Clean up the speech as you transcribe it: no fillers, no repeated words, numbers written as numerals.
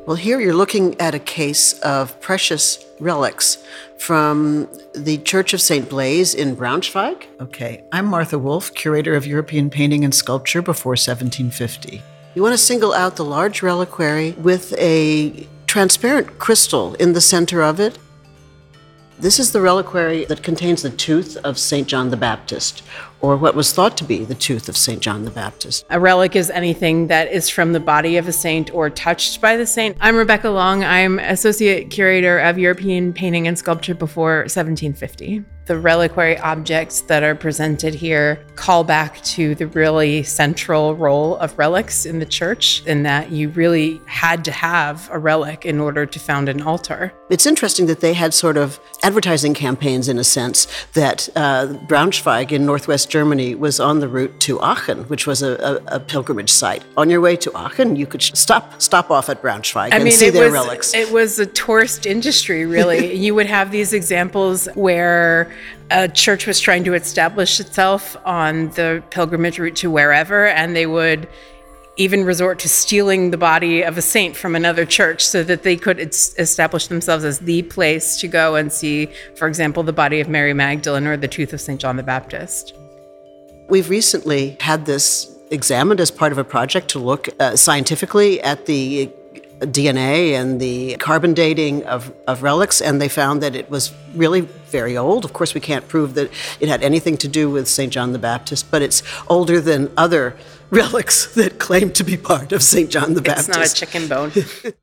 Well, here you're looking at a case of precious relics from the Church of St. Blaise in Braunschweig. Okay, I'm Martha Wolf, curator of European painting and sculpture before 1750. You want to single out the large reliquary with a transparent crystal in the center of it. This is the reliquary that contains the tooth of St. John the Baptist, or what was thought to be the tooth of St. John the Baptist. A relic is anything that is from the body of a saint or touched by the saint. I'm Rebecca Long. I'm Associate Curator of European Painting and Sculpture before 1750. The reliquary objects that are presented here call back to the really central role of relics in the church, in that you really had to have a relic in order to found an altar. It's interesting that they had sort of advertising campaigns, in a sense, that Braunschweig in northwest Germany was on the route to Aachen, which was a pilgrimage site. On your way to Aachen, you could stop off at Braunschweig and see their relics. It was a tourist industry, really. You would have these examples where a church was trying to establish itself on the pilgrimage route to wherever, and they would even resort to stealing the body of a saint from another church so that they could establish themselves as the place to go and see, for example, the body of Mary Magdalene or the tooth of St. John the Baptist. We've recently had this examined as part of a project to look scientifically at the DNA and the carbon dating of relics, and they found that it was really very old. Of course, we can't prove that it had anything to do with St. John the Baptist, but it's older than other relics that claim to be part of St. John the Baptist. It's not a chicken bone.